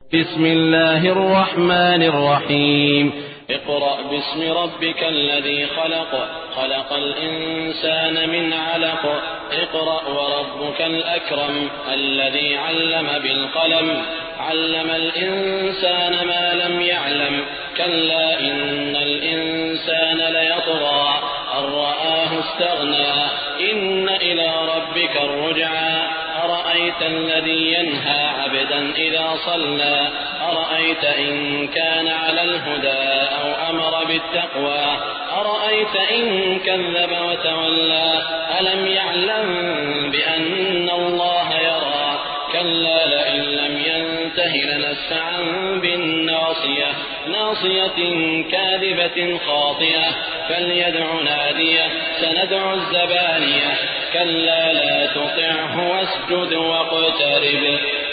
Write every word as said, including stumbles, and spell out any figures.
بسم الله الرحمن الرحيم. اقرأ باسم ربك الذي خلق خلق الإنسان من علق اقرأ وربك الأكرم الذي علم بالقلم علم الإنسان ما لم يعلم كلا إن الإنسان ليطغى أن رآه استغنى إن إلى ربك الرجعى أرأيت الذي ينهى عبدا إذا صلى أرأيت إن كان على الهدى أو أمر بالتقوى أرأيت إن كذب وتولى ألم يعلم بأن الله يرى كلا لئن لم ينته لنسفعا بالناصية ناصية كاذبة خاطئة فليدع ناديه سندع الزبانية كلا لا تطعه واسجد واقترب.